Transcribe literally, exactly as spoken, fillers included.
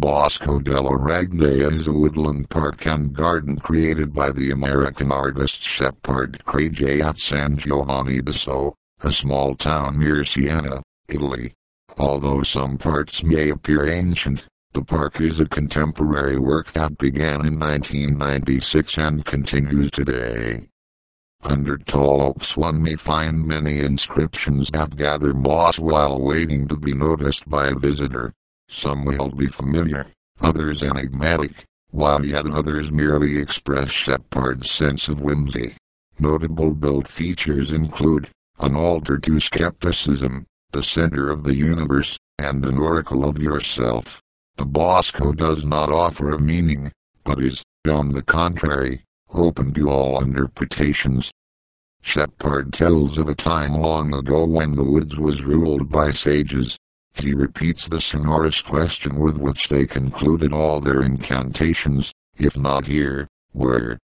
Bosco della Ragnaia is a woodland park and garden created by the American artist Shepard Crage at San Giovanni d'Asso, a small town near Siena, Italy. Although some parts may appear ancient, the park is a contemporary work that began in nineteen ninety-six and continues today. Under tall oaks one may find many inscriptions that gather moss while waiting to be noticed by a visitor. Some will be familiar, others enigmatic, while yet others merely express Shepard's sense of whimsy. Notable built features include an altar to skepticism, the center of the universe, and an oracle of yourself. The Bosco does not offer a meaning, but is, on the contrary, open to all interpretations. Shepard tells of a time long ago when the woods was ruled by sages. He repeats the sonorous question with which they concluded all their incantations, if not here, where?